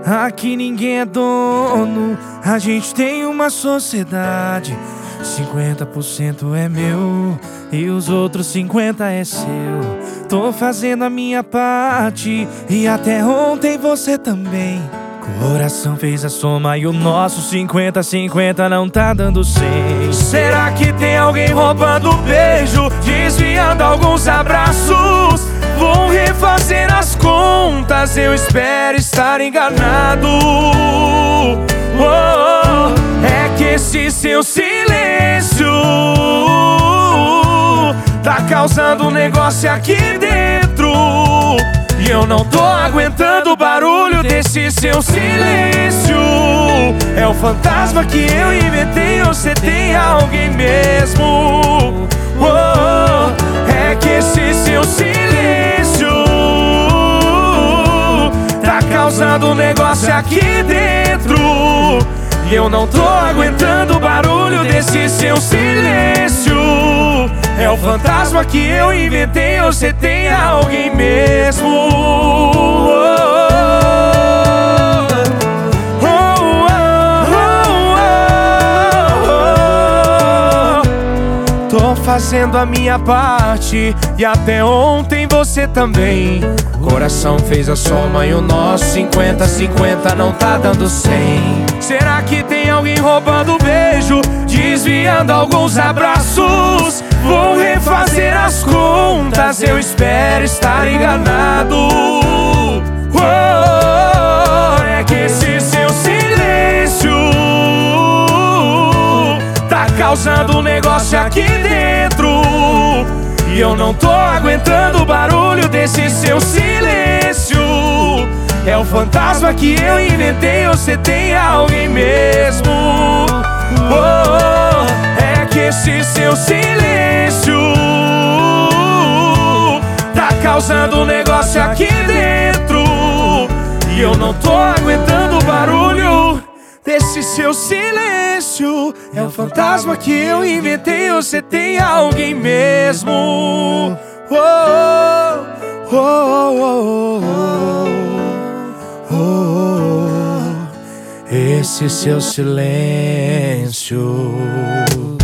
Aqui ninguém é dono, a gente tem uma sociedade. 50% é meu e os outros 50% é seu. Tô fazendo a minha parte e até ontem você também. Coração fez a soma e o nosso 50-50 não tá dando 100. Será que tem alguém roubando o beijo, desviando alguns abraços? Vou refazer as contas, eu espero estar enganado. É que esse seu silêncio tá causando um negócio aqui dentro e eu não tô aguentando o barulho desse seu silêncio. É o fantasma que eu inventei, você tem alguém mesmo. É que esse seu silêncio tá causando um negócio aqui dentro e eu não tô aguentando o barulho desse seu silêncio. É o fantasma que eu inventei, você tem alguém mesmo. Tô fazendo a minha parte e até ontem você também. Coração fez a soma e o nosso 50-50 não tá dando 100. Será que tem alguém roubando o beijo, desviando alguns abraços? Vou refazer as contas, eu espero estar enganado. É que esse seu silêncio tá causando um negócio aqui dentro e eu não tô aguentando o barulho desse seu silêncio. É o fantasma que eu inventei, você tem alguém mesmo. É que esse seu silêncio tá causando um negócio aqui dentro e eu não tô aguentando o barulho desse seu silêncio. É o fantasma que eu inventei, você tem alguém mesmo. Esse seu silêncio